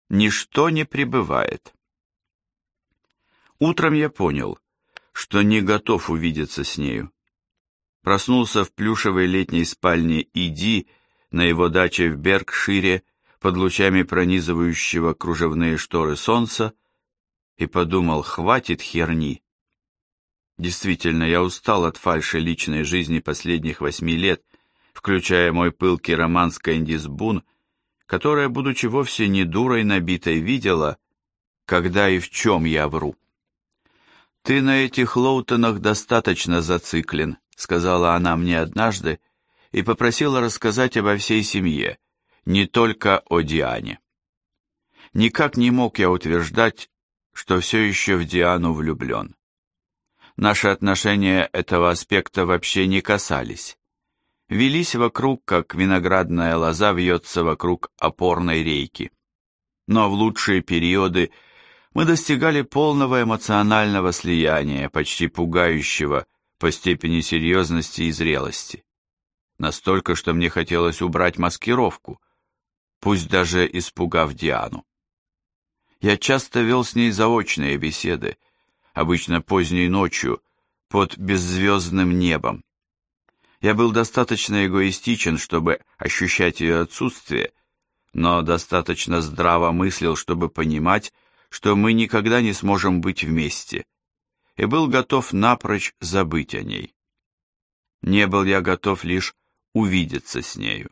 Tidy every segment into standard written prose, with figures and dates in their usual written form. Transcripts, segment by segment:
Ничто не пребывает. Утром я понял, что не готов увидеться с нею. Проснулся в плюшевой летней спальне Иди на его даче в Беркшире под лучами пронизывающего кружевные шторы солнца и подумал, хватит херни. Действительно, я устал от фальши личной жизни последних 8 лет, включая мой пылкий роман с Кэндис Бун, которая, будучи вовсе не дурой набитой, видела, когда и в чем я вру. «Ты на этих Лоутонах достаточно зациклен», — сказала она мне однажды и попросила рассказать обо всей семье, не только о Диане. Никак не мог я утверждать, что все еще в Диану влюблен. Наши отношения этого аспекта вообще не касались. Велись вокруг, как виноградная лоза вьется вокруг опорной рейки. Но в лучшие периоды мы достигали полного эмоционального слияния, почти пугающего по степени серьезности и зрелости. Настолько, что мне хотелось убрать маскировку, пусть даже испугав Диану. Я часто вел с ней заочные беседы, обычно поздней ночью, под беззвездным небом. Я был достаточно эгоистичен, чтобы ощущать ее отсутствие, но достаточно здраво мыслил, чтобы понимать, что мы никогда не сможем быть вместе, и был готов напрочь забыть о ней. Не был я готов лишь увидеться с нею.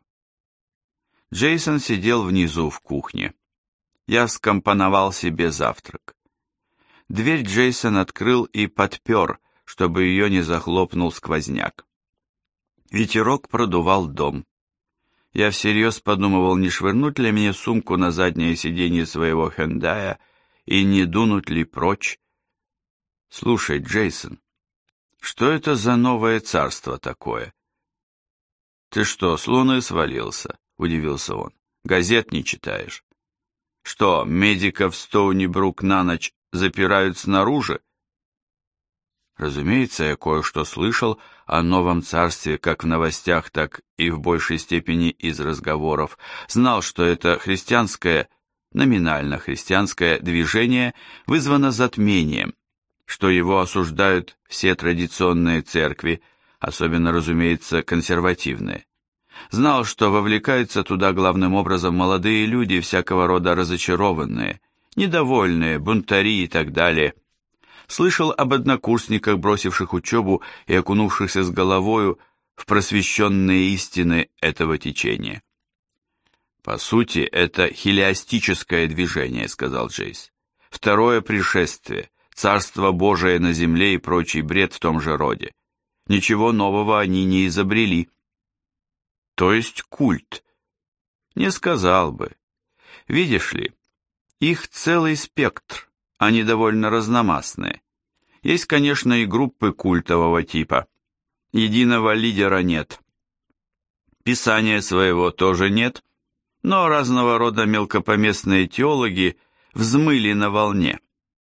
Джейсон сидел внизу в кухне. Я скомпоновал себе завтрак. Дверь Джейсон открыл и подпер, чтобы ее не захлопнул сквозняк. Ветерок продувал дом. Я всерьез подумывал, не швырнуть ли мне сумку на заднее сиденье своего Хендая и не дунуть ли прочь. «Слушай, Джейсон, что это за новое царство такое?» «Ты что, с луны свалился?» — удивился он. «Газет не читаешь?» «Что, медиков в Стоуни-Брук на ночь запирают снаружи?» Разумеется, я кое-что слышал о новом царстве как в новостях, так и в большей степени из разговоров. Знал, что это христианское, номинально христианское движение вызвано затмением, что его осуждают все традиционные церкви, особенно, разумеется, консервативные. Знал, что вовлекаются туда главным образом молодые люди, всякого рода разочарованные, недовольные, бунтари и так далее. Слышал об однокурсниках, бросивших учебу и окунувшихся с головою в просвещенные истины этого течения. «По сути, это хилиастическое движение», — сказал Джейс. «Второе пришествие, Царство Божие на земле и прочий бред в том же роде. Ничего нового они не изобрели». «То есть культ?» «Не сказал бы. Видишь ли, их целый спектр, они довольно разномастные. Есть, конечно, и группы культового типа. Единого лидера нет. Писания своего тоже нет, но разного рода мелкопоместные теологи взмыли на волне.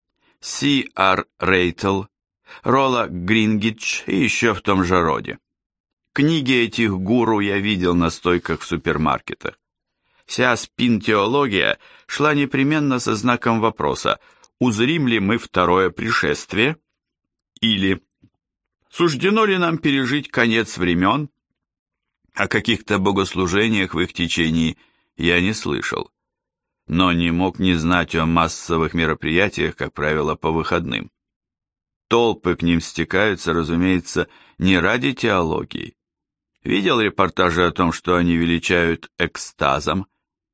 С.Р. Рейтл, Ролла Грингидж и еще в том же роде. Книги этих гуру я видел на стойках в супермаркетах. Вся спин-теология шла непременно со знаком вопроса: узрим ли мы второе пришествие? Или суждено ли нам пережить конец времен? О каких-то богослужениях в их течении я не слышал, но не мог не знать о массовых мероприятиях, как правило, по выходным. Толпы к ним стекаются, разумеется, не ради теологии. Видел репортажи о том, что они величают экстазом?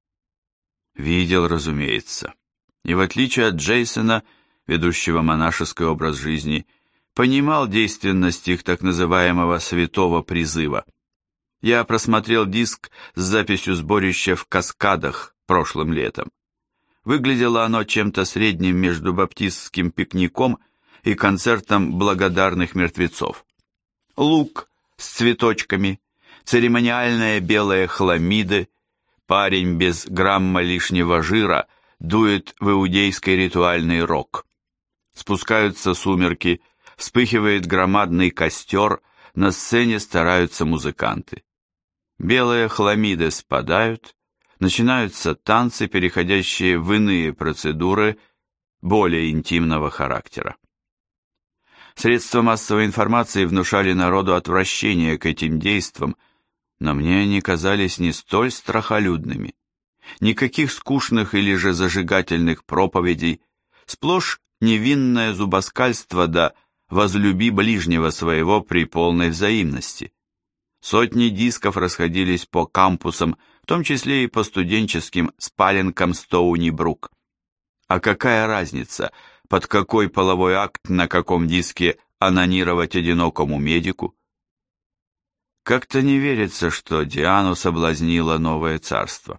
Видел, разумеется. И в отличие от Джейсона, ведущего монашеский образ жизни, понимал действенность их так называемого святого призыва. Я просмотрел диск с записью сборища в Каскадах прошлым летом. Выглядело оно чем-то средним между баптистским пикником и концертом благодарных мертвецов. Лук с цветочками, церемониальные белые хламиды, парень без грамма лишнего жира дует в иудейский ритуальный рог. Спускаются сумерки, вспыхивает громадный костер, на сцене стараются музыканты. Белые хламиды спадают, начинаются танцы, переходящие в иные процедуры более интимного характера. Средства массовой информации внушали народу отвращение к этим действам, но мне они казались не столь страхолюдными. Никаких скучных или же зажигательных проповедей, сплошь невинное зубоскальство да «возлюби ближнего своего при полной взаимности». Сотни дисков расходились по кампусам, в том числе и по студенческим спаленкам Стоуни-Брук. А какая разница, под какой половой акт на каком диске онанировать одинокому медику? Как-то не верится, что Диану соблазнило новое царство.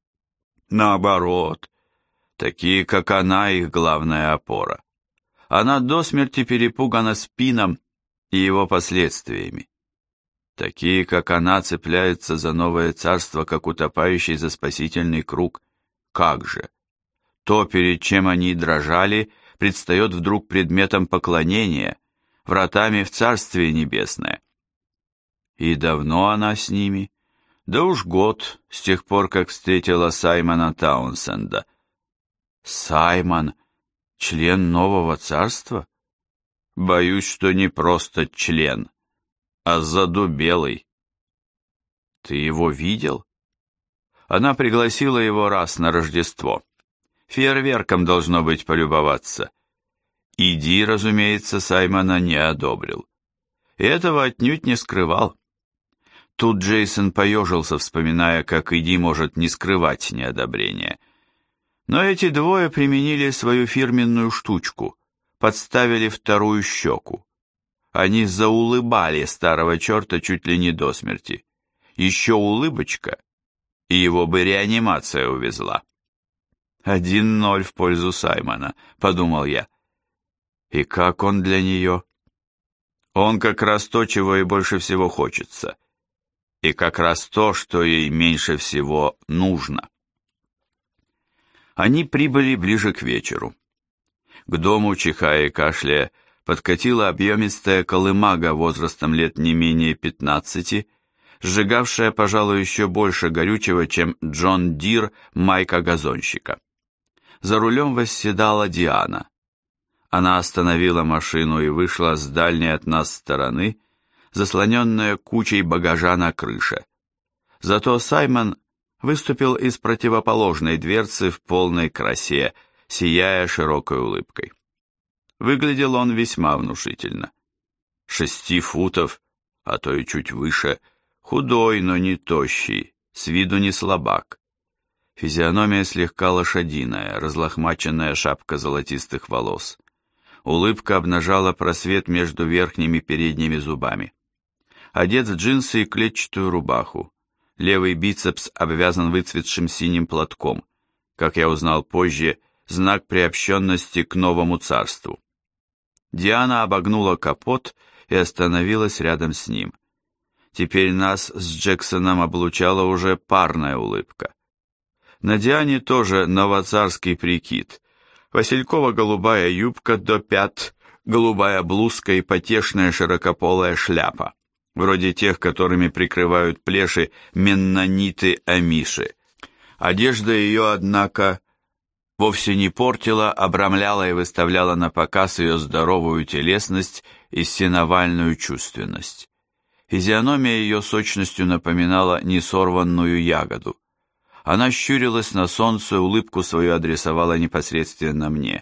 Наоборот, такие, как она, их главная опора. Она до смерти перепугана спином и его последствиями. Такие, как она, цепляются за новое царство, как утопающий за спасительный круг. Как же? То, перед чем они дрожали, предстает вдруг предметом поклонения, вратами в Царствие Небесное. И давно она с ними? Да уж год, с тех пор, как встретила Саймона Таунсенда. Саймон, член нового царства? Боюсь, что не просто член, а задубелый. Ты его видел? Она пригласила его раз на Рождество. Фейерверком должно быть полюбоваться. Иди, разумеется, Саймона не одобрил. И этого отнюдь не скрывал. Тут Джейсон поежился, вспоминая, как Иди может не скрывать неодобрения. Но эти двое применили свою фирменную штучку, подставили вторую щеку. Они заулыбали старого черта чуть ли не до смерти. Еще улыбочка, и его бы реанимация увезла. 1-0 в пользу Саймона, подумал я. И как он для нее? Он как раз то, чего ей больше всего хочется. И как раз то, что ей меньше всего нужно. Они прибыли ближе к вечеру. К дому, чихая и кашляя, подкатила объемистая колымага возрастом лет не менее 15, сжигавшая, пожалуй, еще больше горючего, чем Джон Дир Майка-газонщика. За рулем восседала Диана. Она остановила машину и вышла с дальней от нас стороны, заслоненная кучей багажа на крыше. Зато Саймон выступил из противоположной дверцы в полной красе, сияя широкой улыбкой. Выглядел он весьма внушительно. 6 футов, а то и чуть выше, худой, но не тощий, с виду не слабак. Физиономия слегка лошадиная, разлохмаченная шапка золотистых волос. Улыбка обнажала просвет между верхними и передними зубами. Одет в джинсы и клетчатую рубаху. Левый бицепс обвязан выцветшим синим платком. Как я узнал позже, знак приобщенности к новому царству. Диана обогнула капот и остановилась рядом с ним. Теперь нас с Джексоном облучала уже парная улыбка. На Диане тоже новоцарский прикид. Василькова-голубая юбка до пят, голубая блузка и потешная широкополая шляпа, вроде тех, которыми прикрывают плеши меннониты-амиши. Одежда ее, однако, вовсе не портила, обрамляла и выставляла на показ ее здоровую телесность и сеновальную чувственность. Физиономия ее сочностью напоминала несорванную ягоду. Она щурилась на солнце, улыбку свою адресовала непосредственно мне.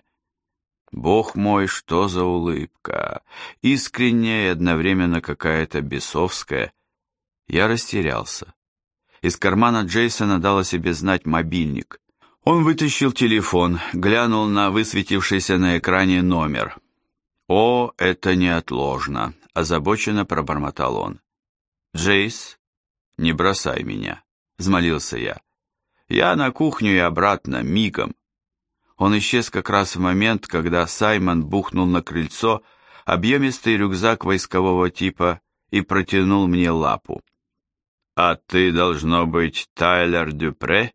Бог мой, что за улыбка! Искренняя и одновременно какая-то бесовская. Я растерялся. Из кармана Джейсона дал о себе знать мобильник. Он вытащил телефон, глянул на высветившийся на экране номер. «О, это неотложно!» – озабоченно пробормотал он. «Джейс, не бросай меня!» – взмолился я. «Я на кухню и обратно, мигом». Он исчез как раз в момент, когда Саймон бухнул на крыльцо объемистый рюкзак войскового типа и протянул мне лапу. «А ты, должно быть, Тайлер Дюпре?»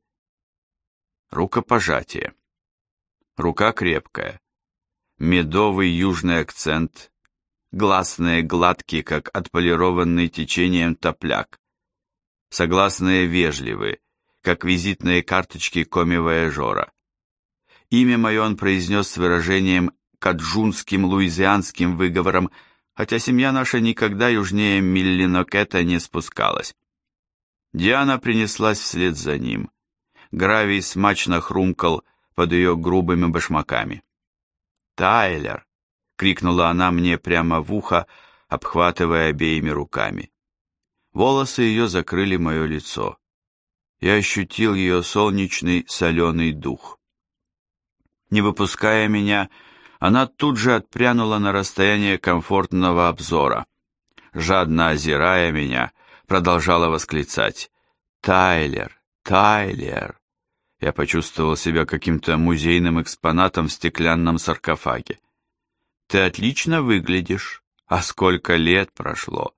Рукопожатие. Рука крепкая. Медовый южный акцент. Гласные гладкие, как отполированный течением топляк. Согласные вежливые, как визитные карточки коми-вояжера. Имя мое он произнес с выражением каджунским луизианским выговором, хотя семья наша никогда южнее Миллинокета не спускалась. Диана принеслась вслед за ним. Гравий смачно хрумкал под ее грубыми башмаками. «Тайлер!» — крикнула она мне прямо в ухо, обхватывая обеими руками. Волосы ее закрыли мое лицо. Я ощутил ее солнечный соленый дух. Не выпуская меня, она тут же отпрянула на расстояние комфортного обзора. Жадно озирая меня, продолжала восклицать: «Тайлер! Тайлер!» Я почувствовал себя каким-то музейным экспонатом в стеклянном саркофаге. «Ты отлично выглядишь. А сколько лет прошло?»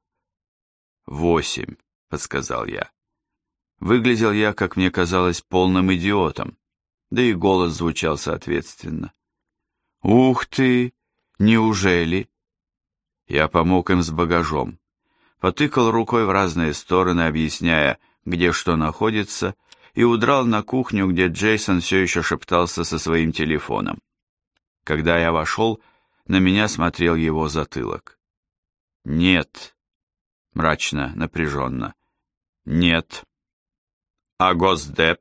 8, подсказал я. Выглядел я, как мне казалось, полным идиотом, да и голос звучал соответственно. «Ух ты! Неужели?» Я помог им с багажом, потыкал рукой в разные стороны, объясняя, где что находится, и удрал на кухню, где Джейсон все еще шептался со своим телефоном. Когда я вошел, на меня смотрел его затылок. «Нет», мрачно, напряженно, «нет». «А Госдеп?»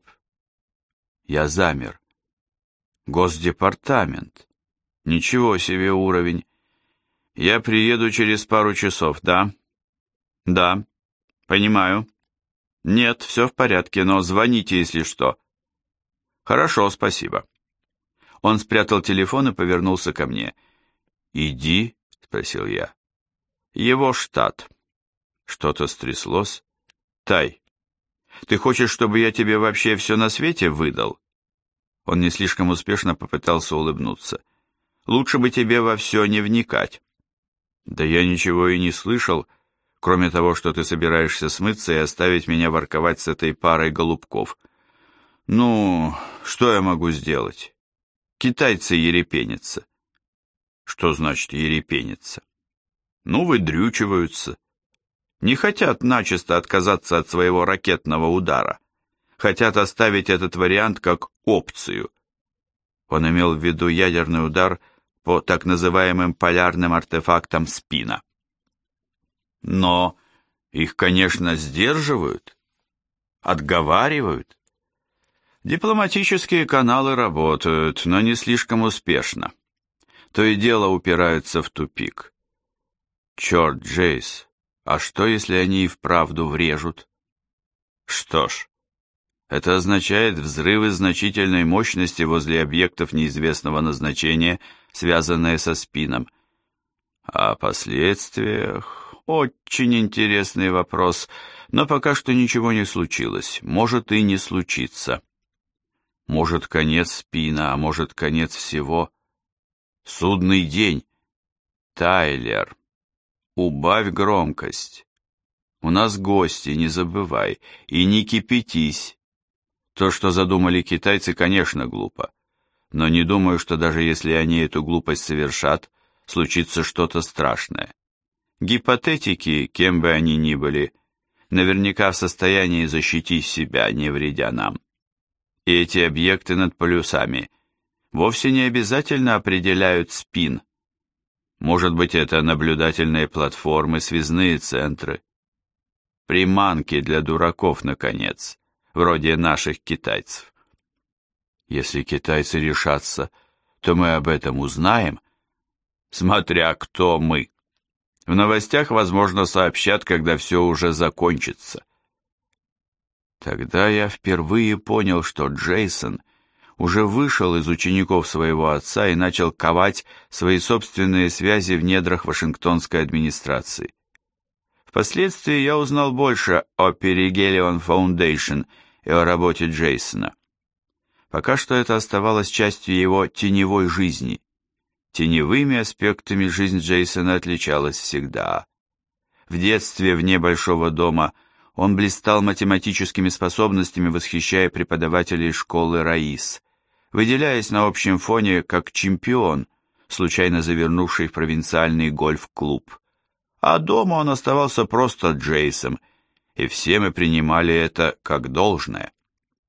Я замер. «Госдепартамент. Ничего себе уровень. Я приеду через пару часов, да?» «Да, понимаю. Нет, все в порядке, но звоните, если что». «Хорошо, спасибо». Он спрятал телефон и повернулся ко мне. «Иди?» — спросил я. «Его штат». Что-то стряслось? «Тай, ты хочешь, чтобы я тебе вообще все на свете выдал?» Он не слишком успешно попытался улыбнуться. «Лучше бы тебе во все не вникать». «Да я ничего и не слышал, кроме того, что ты собираешься смыться и оставить меня ворковать с этой парой голубков. Ну, что я могу сделать? Китайцы ерепенятся». «Что значит ерепенятся?» «Ну, выдрючиваются. Не хотят начисто отказаться от своего ракетного удара. Хотят оставить этот вариант как опцию». Он имел в виду ядерный удар по так называемым полярным артефактам спина. Но их, конечно, сдерживают, отговаривают. Дипломатические каналы работают, но не слишком успешно. То и дело упираются в тупик. Черт, Джейс, а что, если они и вправду врежут? Что ж, это означает взрывы значительной мощности возле объектов неизвестного назначения, связанные со спином. О последствиях очень интересный вопрос, но пока что ничего не случилось, может и не случится. Может, конец спина, а может, конец всего. Судный день. Тайлер, убавь громкость. У нас гости, не забывай, и не кипятись. То, что задумали китайцы, конечно, глупо. Но не думаю, что даже если они эту глупость совершат, случится что-то страшное. Гипотетики, кем бы они ни были, наверняка в состоянии защитить себя, не вредя нам. И эти объекты над полюсами вовсе не обязательно определяют спин. Может быть, это наблюдательные платформы, связные центры. Приманки для дураков, наконец, вроде наших китайцев. Если китайцы решатся, то мы об этом узнаем, смотря кто мы. В новостях, возможно, сообщат, когда все уже закончится. Тогда я впервые понял, что Джейсон уже вышел из учеников своего отца и начал ковать свои собственные связи в недрах Вашингтонской администрации. Впоследствии я узнал больше о Perihelion Foundation и о работе Джейсона. Пока что это оставалось частью его теневой жизни. Теневыми аспектами жизнь Джейсона отличалась всегда. В детстве вне большого дома он блистал математическими способностями, восхищая преподавателей школы Раис, выделяясь на общем фоне как чемпион, случайно завернувший в провинциальный гольф-клуб. А дома он оставался просто Джейсом, и все мы принимали это как должное.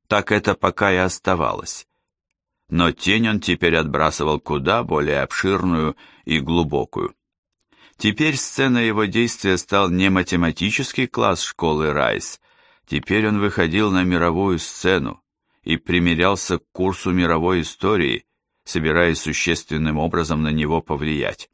Так это пока и оставалось. Но тень он теперь отбрасывал куда более обширную и глубокую. Теперь сцена его действия стал не математический класс школы Райс, теперь он выходил на мировую сцену и примирялся к курсу мировой истории, собираясь существенным образом на него повлиять.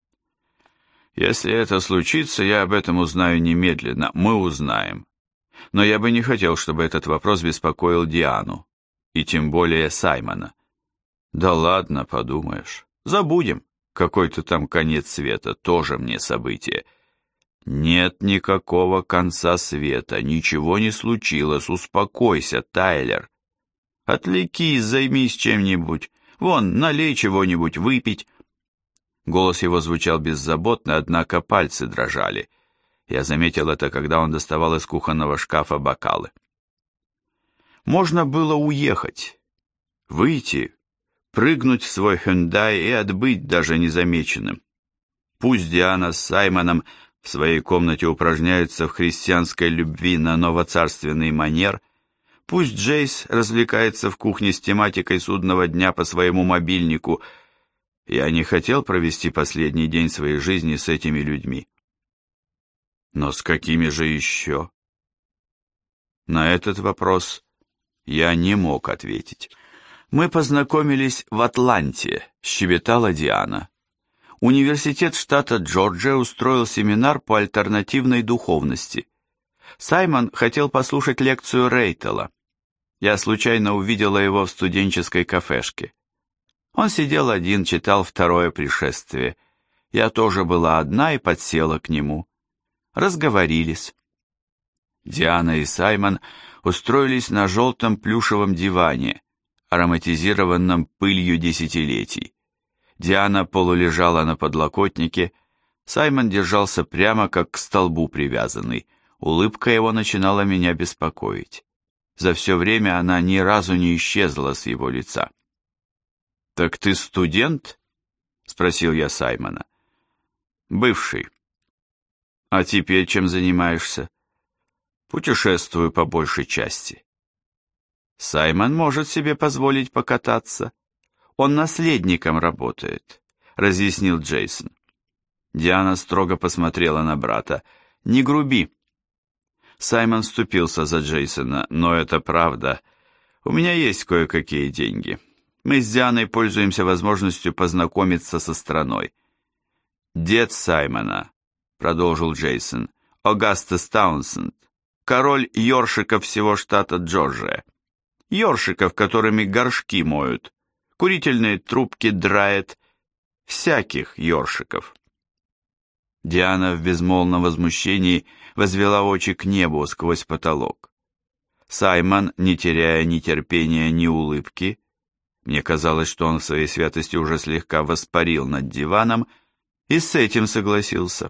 Если это случится, я об этом узнаю немедленно, мы узнаем. Но я бы не хотел, чтобы этот вопрос беспокоил Диану, и тем более Саймона. Да ладно, подумаешь, забудем, какой-то там конец света, тоже мне событие. Нет никакого конца света, ничего не случилось, успокойся, Тайлер. Отвлекись, займись чем-нибудь, вон, налей чего-нибудь выпить. Голос его звучал беззаботно, однако пальцы дрожали. Я заметил это, когда он доставал из кухонного шкафа бокалы. Можно было уехать, выйти, прыгнуть в свой Hyundai и отбыть даже незамеченным. Пусть Диана с Саймоном в своей комнате упражняются в христианской любви на новоцарственный манер, пусть Джейс развлекается в кухне с тематикой судного дня по своему мобильнику. Я не хотел провести последний день своей жизни с этими людьми. Но с какими же еще? На этот вопрос я не мог ответить. Мы познакомились в Атланте, щебетала Диана. Университет штата Джорджия устроил семинар по альтернативной духовности. Саймон хотел послушать лекцию Рейтела. Я случайно увидела его в студенческой кафешке. Он сидел один, читал «Второе пришествие». Я тоже была одна и подсела к нему. Разговорились. Диана и Саймон устроились на желтом плюшевом диване, ароматизированном пылью десятилетий. Диана полулежала на подлокотнике, Саймон держался прямо, как к столбу привязанный. Улыбка его начинала меня беспокоить. За все время она ни разу не исчезла с его лица. «Так ты студент?» — спросил я Саймона. «Бывший». «А теперь чем занимаешься?» «Путешествую по большей части». «Саймон может себе позволить покататься. Он наследником работает», — разъяснил Джейсон. Диана строго посмотрела на брата. «Не груби». Саймон вступился за Джейсона. «Но это правда. У меня есть кое-какие деньги. Мы с Дианой пользуемся возможностью познакомиться со страной». «Дед Саймона», — продолжил Джейсон, — «Огастес Таунсенд, король ёршиков всего штата Джорджия. Ёршиков, которыми горшки моют, курительные трубки драят, всяких ёршиков». Диана в безмолвном возмущении возвела очи к небу сквозь потолок. Саймон, не теряя ни терпения, ни улыбки, мне казалось, что он в своей святости уже слегка воспарил над диваном, и с этим согласился.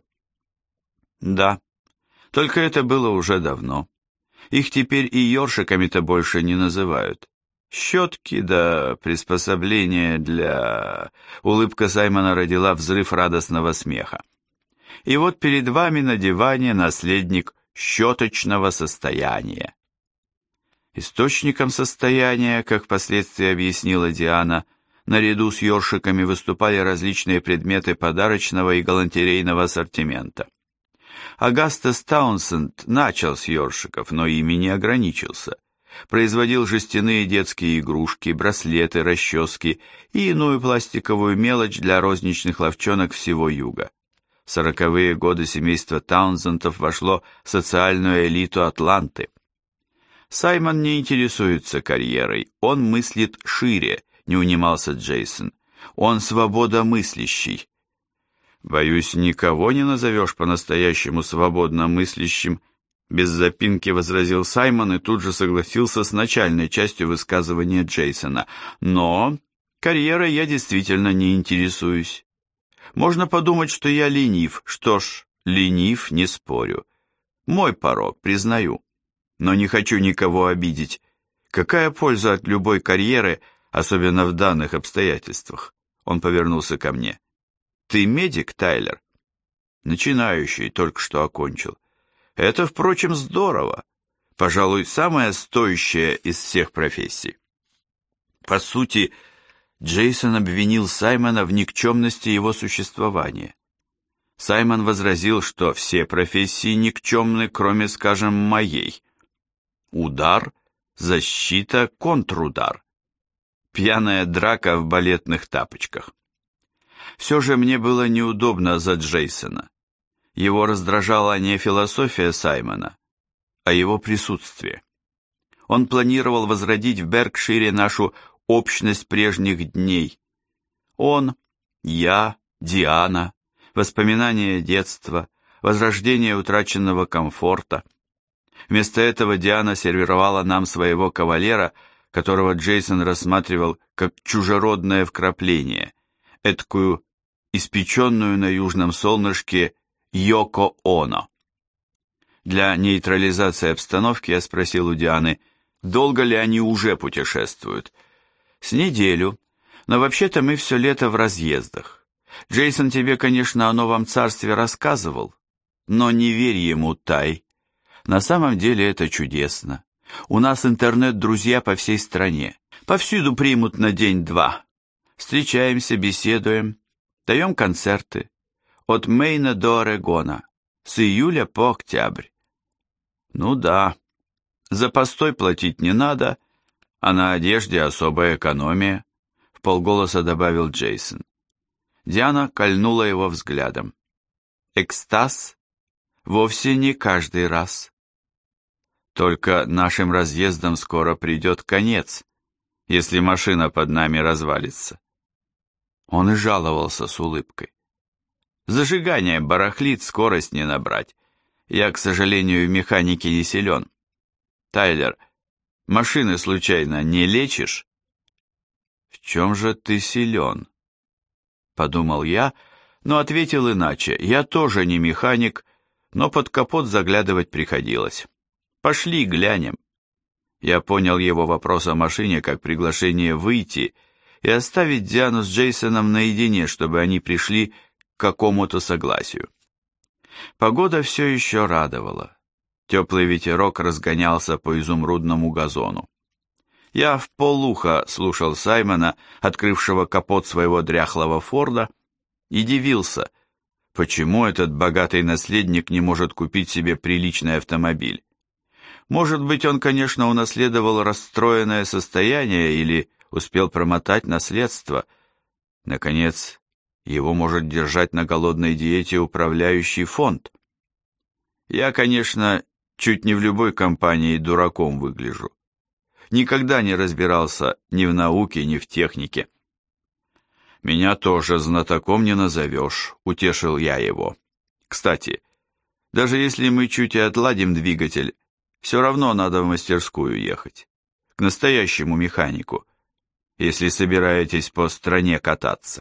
Да, только это было уже давно. Их теперь и ёршиками-то больше не называют. Щетки да приспособления для... Улыбка Саймона родила взрыв радостного смеха. И вот перед вами на диване наследник щеточного состояния. Источником состояния, как впоследствии объяснила Диана, наряду с ёршиками выступали различные предметы подарочного и галантерейного ассортимента. Огастес Таунсенд начал с ёршиков, но ими не ограничился. Производил жестяные детские игрушки, браслеты, расчески и иную пластиковую мелочь для розничных лавчонок всего юга. В 40-е годы семейство Таунсендов вошло в социальную элиту Атланты. Саймон не интересуется карьерой, он мыслит шире, не унимался Джейсон. Он свободомыслящий. Боюсь, никого не назовешь по-настоящему свободномыслящим, без запинки возразил Саймон и тут же согласился с начальной частью высказывания Джейсона. Но карьерой я действительно не интересуюсь. Можно подумать, что я ленив. Что ж, ленив, не спорю. Мой порок, признаю. Но не хочу никого обидеть. Какая польза от любой карьеры, особенно в данных обстоятельствах? Он повернулся ко мне. Ты медик, Тайлер? Начинающий, только что окончил. Это, впрочем, здорово. Пожалуй, самая стоящая из всех профессий. По сути, Джейсон обвинил Саймона в никчемности его существования. Саймон возразил, что все профессии никчемны, кроме, скажем, моей. Удар, защита, контрудар. Пьяная драка в балетных тапочках. Все же мне было неудобно за Джейсона. Его раздражала не философия Саймона, а его присутствие. Он планировал возродить в Беркшире нашу общность прежних дней. Он, я, Диана, воспоминания детства, возрождение утраченного комфорта. Вместо этого Диана сервировала нам своего кавалера, которого Джейсон рассматривал как чужеродное вкрапление, эдакую испеченную на южном солнышке Йоко Оно. Для нейтрализации обстановки я спросил у Дианы, долго ли они уже путешествуют. С неделю, но вообще-то мы все лето в разъездах. Джейсон тебе, конечно, о Новом Царстве рассказывал, но не верь ему, Тай. На самом деле это чудесно. У нас интернет-друзья по всей стране. Повсюду примут на день-два. Встречаемся, беседуем, даем концерты. От Мэйна до Орегона, с июля по октябрь. Ну да, за постой платить не надо, а на одежде особая экономия, вполголоса добавил Джейсон. Диана кольнула его взглядом. Экстаз? Вовсе не каждый раз. Только нашим разъездам скоро придет конец, если машина под нами развалится. Он и жаловался с улыбкой. Зажигание барахлит, скорость не набрать. Я, к сожалению, в механике не силен. Тайлер, машины случайно не лечишь? В чем же ты силен? Подумал я, но ответил иначе. Я тоже не механик, но под капот заглядывать приходилось. Пошли, глянем. Я понял его вопрос о машине как приглашение выйти и оставить Диану с Джейсоном наедине, чтобы они пришли к какому-то согласию. Погода все еще радовала. Теплый ветерок разгонялся по изумрудному газону. Я вполуха слушал Саймона, открывшего капот своего дряхлого Форда, и дивился, почему этот богатый наследник не может купить себе приличный автомобиль. Может быть, он, конечно, унаследовал расстроенное состояние или успел промотать наследство. Наконец, его может держать на голодной диете управляющий фонд. Я, конечно, чуть не в любой компании дураком выгляжу. Никогда не разбирался ни в науке, ни в технике. Меня тоже знатоком не назовешь, утешил я его. Кстати, даже если мы чуть и отладим двигатель, все равно надо в мастерскую ехать, к настоящему механику, если собираетесь по стране кататься.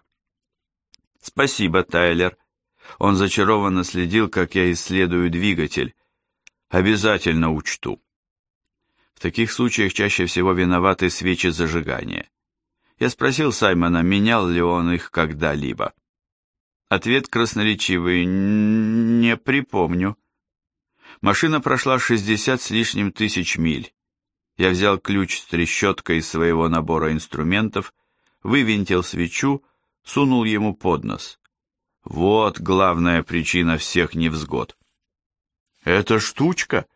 Спасибо, Тайлер. Он зачарованно следил, как я исследую двигатель. Обязательно учту. В таких случаях чаще всего виноваты свечи зажигания. Я спросил Саймона, менял ли он их когда-либо. Ответ красноречивый: не припомню. Машина прошла 60 с лишним тысяч миль. Я взял ключ с трещоткой из своего набора инструментов, вывинтил свечу, сунул ему под нос. Вот главная причина всех невзгод. Эта штучка?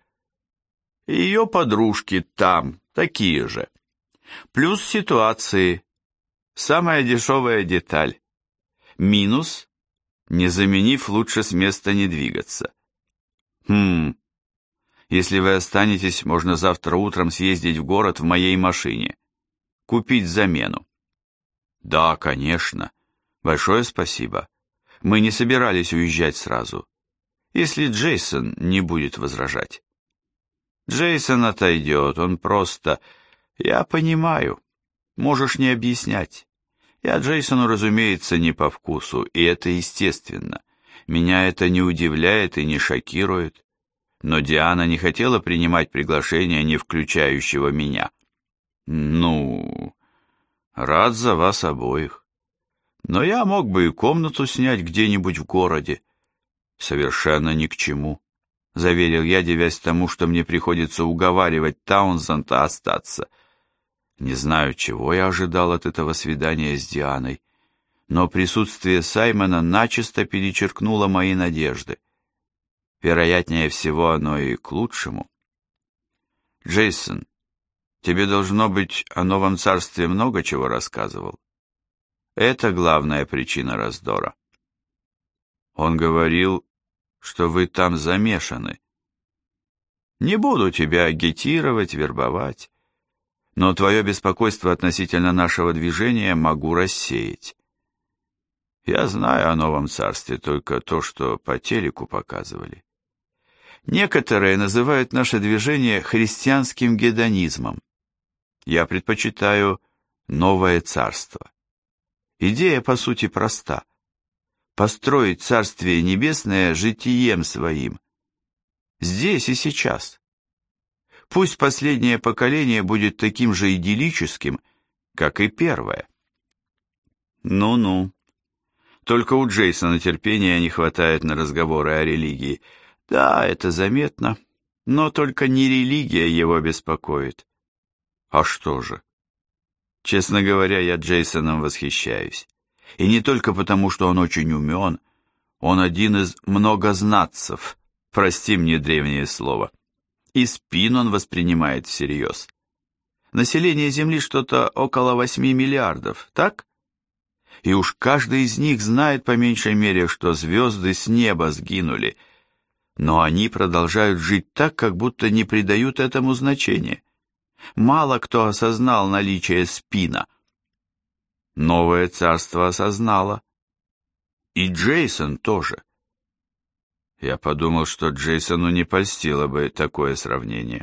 Ее подружки там, такие же. Плюс ситуации. Самая дешевая деталь. Минус. Не заменив, лучше с места не двигаться. Если вы останетесь, можно завтра утром съездить в город в моей машине. Купить замену. Да, конечно. Большое спасибо. Мы не собирались уезжать сразу. Если Джейсон не будет возражать. Джейсон отойдет, он просто... Я понимаю. Можешь не объяснять. Я Джейсону, разумеется, не по вкусу, и это естественно. Меня это не удивляет и не шокирует. Но Диана не хотела принимать приглашение, не включающего меня. Ну, рад за вас обоих. Но я мог бы и комнату снять где-нибудь в городе. Совершенно ни к чему. заверил я, девясь тому, что мне приходится уговаривать Таунсенда остаться. Не знаю, чего я ожидал от этого свидания с Дианой, но присутствие Саймона начисто перечеркнуло мои надежды. Вероятнее всего, оно и к лучшему. Джейсон, тебе должно быть о Новом Царстве много чего рассказывал. Это главная причина раздора. Он говорил, что вы там замешаны. Не буду тебя агитировать, вербовать, но твое беспокойство относительно нашего движения могу рассеять. Я знаю о Новом Царстве только то, что по телеку показывали. Некоторые называют наше движение христианским гедонизмом. Я предпочитаю Новое Царство. Идея, по сути, проста. Построить Царствие Небесное житием своим. Здесь и сейчас. Пусть последнее поколение будет таким же идиллическим, как и первое. Ну-ну. Только у Джейсона терпения не хватает на разговоры о религии. Да, это заметно, но только не религия его беспокоит. А что же? Честно говоря, я Джейсоном восхищаюсь. И не только потому, что он очень умен, он один из многознатцев, прости мне древнее слово. И спин он воспринимает всерьез. Население Земли что-то около 8 миллиардов, так? И уж каждый из них знает по меньшей мере, что звезды с неба сгинули, но они продолжают жить так, как будто не придают этому значения. Мало кто осознал наличие спина. Новое Царство осознало. И Джейсон тоже. Я подумал, что Джейсону не польстило бы такое сравнение.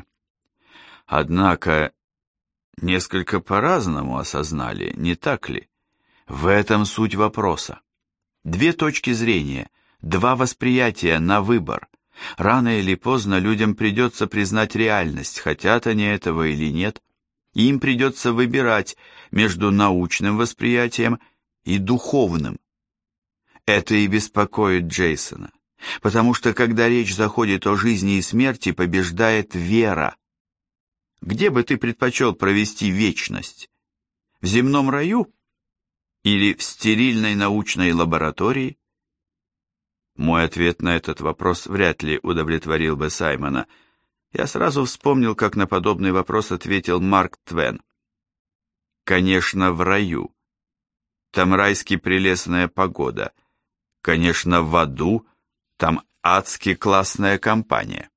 Однако, несколько по-разному осознали, не так ли? В этом суть вопроса. Две точки зрения, два восприятия на выбор. Рано или поздно людям придется признать реальность, хотят они этого или нет. Им придется выбирать между научным восприятием и духовным. Это и беспокоит Джейсона, потому что когда речь заходит о жизни и смерти, побеждает вера. Где бы ты предпочел провести вечность? В земном раю или в стерильной научной лаборатории? Мой ответ на этот вопрос вряд ли удовлетворил бы Саймона. Я сразу вспомнил, как на подобный вопрос ответил Марк Твен. Конечно, в раю. Там райски прелестная погода. Конечно, в аду. Там адски классная компания.